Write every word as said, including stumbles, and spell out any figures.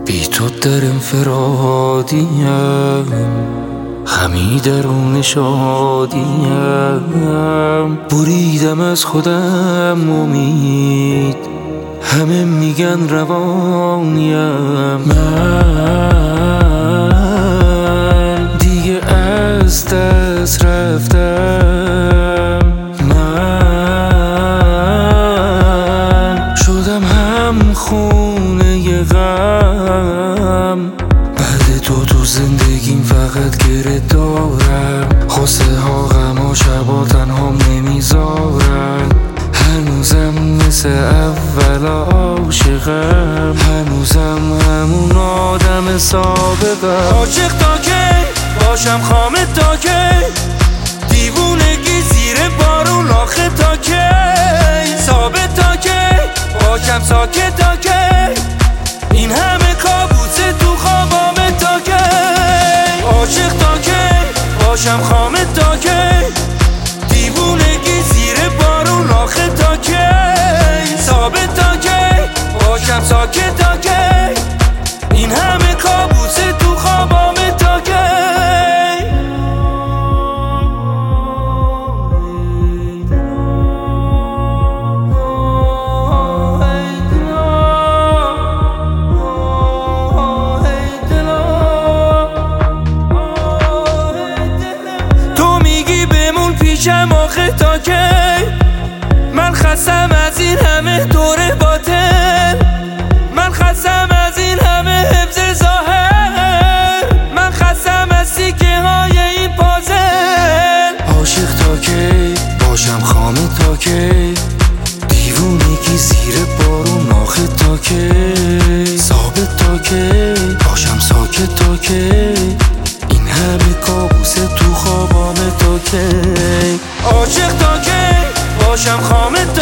بی تو در انفرادیم، همی درون شادیم. بریدم از خودم امید، همه میگن روانیم. من دیگه از دست رفتم، من شدم هم خونه غم. بعد تو تو زندگیم فقط گره دارم، خواسته ها غم ها شبا تنها نمیذارن. هنوزم مثل اول عاشقم، هنوزم همون آدم سابقم. عاشق تا کی باشم خامه تا کی، دیوونگی زیر بارون آخه تا کی، ثابت تا کی باشم ساکت تا کی، این همه کابوس تو خوابامه تا کی. عاشق تا کی باشم خامه تا کی، دیوونگی زیر بارون آخه تا کی، ثابت تا کی باشم ساکت تا کی، این همه کابوس تو خوابامه تا کی. تو میگی بمون پیشم آخه تا کی، من خستم از این همه دور باطن، من خستم از این همه حفظ ظاهر، من خستم از سیکه های این پازل. عاشق تا کی باشم خامه تا کی، دیوونگی زیر بارون آخه تا کی، ثابت تا کی باشم ساکت تا کی، این همه کابوس تو خوابامه تا کی. عاشق تا کی باشم خامه